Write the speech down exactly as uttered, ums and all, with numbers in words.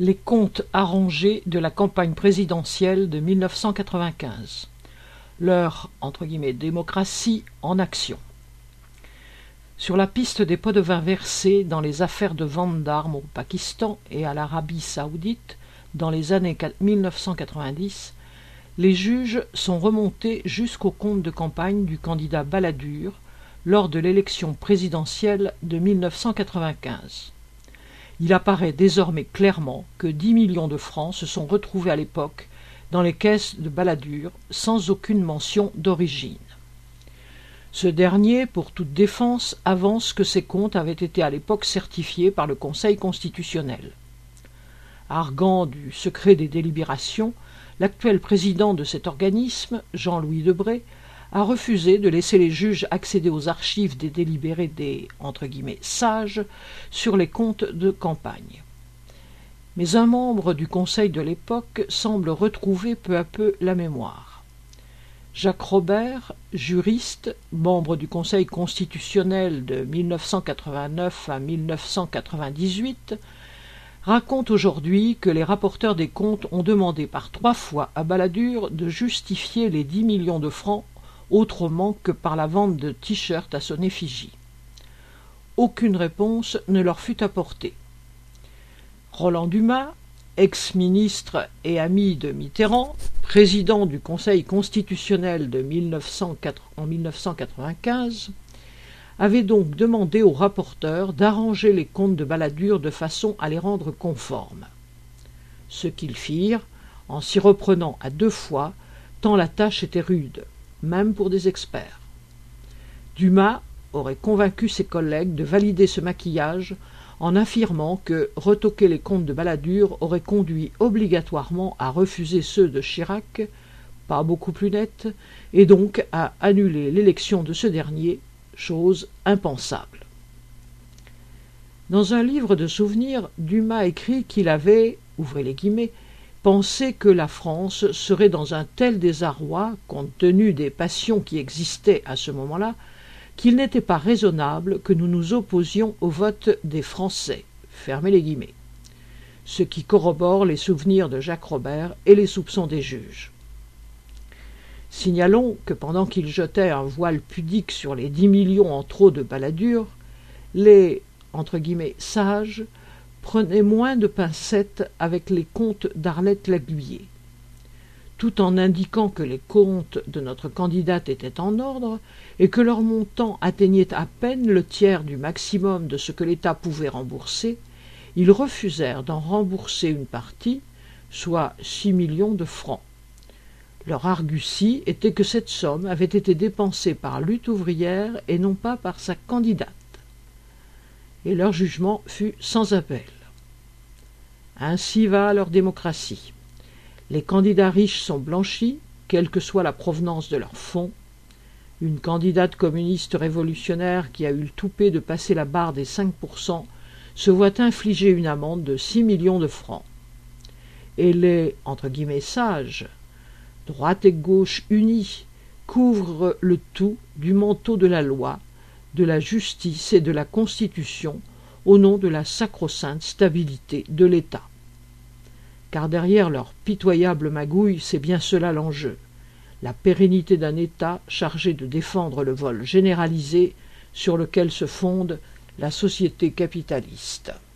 Les comptes arrangés de la campagne présidentielle de mille neuf cent quatre-vingt-quinze. Leur entre guillemets, démocratie en action. Sur la piste des pots de vin versés dans les affaires de vente d'armes au Pakistan et à l'Arabie saoudite dans les années mille neuf cent quatre-vingt-dix, les juges sont remontés jusqu'au compte de campagne du candidat Balladur lors de l'élection présidentielle de mille neuf cent quatre-vingt-quinze. Il apparaît désormais clairement que dix millions de francs se sont retrouvés à l'époque dans les caisses de Balladur sans aucune mention d'origine. Ce dernier, pour toute défense, avance que ces comptes avaient été à l'époque certifiés par le Conseil constitutionnel. Arguant du secret des délibérations, l'actuel président de cet organisme, Jean-Louis Debré, a refusé de laisser les juges accéder aux archives des délibérés des entre guillemets, sages sur les comptes de campagne. Mais un membre du Conseil de l'époque semble retrouver peu à peu la mémoire. Jacques Robert, juriste, membre du Conseil constitutionnel de mille neuf cent quatre-vingt-neuf à mille neuf cent quatre-vingt-dix-huit, raconte aujourd'hui que les rapporteurs des comptes ont demandé par trois fois à Balladur de justifier les dix millions de francs autrement que par la vente de t-shirts à son effigie. Aucune réponse ne leur fut apportée. Roland Dumas, ex-ministre et ami de Mitterrand, président du Conseil constitutionnel de mille neuf cent quatre, en mille neuf cent quatre-vingt-quinze, avait donc demandé aux rapporteurs d'arranger les comptes de Balladur de façon à les rendre conformes. Ce qu'ils firent, en s'y reprenant à deux fois, tant la tâche était rude, même pour des experts. Dumas aurait convaincu ses collègues de valider ce maquillage en affirmant que retoquer les comptes de Balladur aurait conduit obligatoirement à refuser ceux de Chirac, pas beaucoup plus nets, et donc à annuler l'élection de ce dernier, chose impensable. Dans un livre de souvenirs, Dumas écrit qu'il avait, ouvrez les guillemets, pensé que la France serait dans un tel désarroi, compte tenu des passions qui existaient à ce moment-là, qu'il n'était pas raisonnable que nous nous opposions au vote des Français, fermez les guillemets, ce qui corrobore les souvenirs de Jacques Robert et les soupçons des juges. Signalons que pendant qu'ils jetaient un voile pudique sur les dix millions en trop de Balladur, les entre guillemets, sages prenaient moins de pincettes avec les comptes d'Arlette Laguiller. Tout en indiquant que les comptes de notre candidate étaient en ordre et que leur montant atteignait à peine le tiers du maximum de ce que l'État pouvait rembourser, ils refusèrent d'en rembourser une partie, soit six millions de francs. Leur argutie était que cette somme avait été dépensée par Lutte ouvrière et non pas par sa candidate. Et leur jugement fut sans appel. Ainsi va leur démocratie. Les candidats riches sont blanchis, quelle que soit la provenance de leurs fonds. Une candidate communiste révolutionnaire qui a eu le toupet de passer la barre des cinq pour cent se voit infliger une amende de six millions de francs. Et les, entre guillemets, sages, droite et gauche unis, couvrent le tout du manteau de la loi, de la justice et de la Constitution au nom de la sacro-sainte stabilité de l'État. Car derrière leur pitoyable magouille, c'est bien cela l'enjeu, la pérennité d'un État chargé de défendre le vol généralisé sur lequel se fonde la société capitaliste.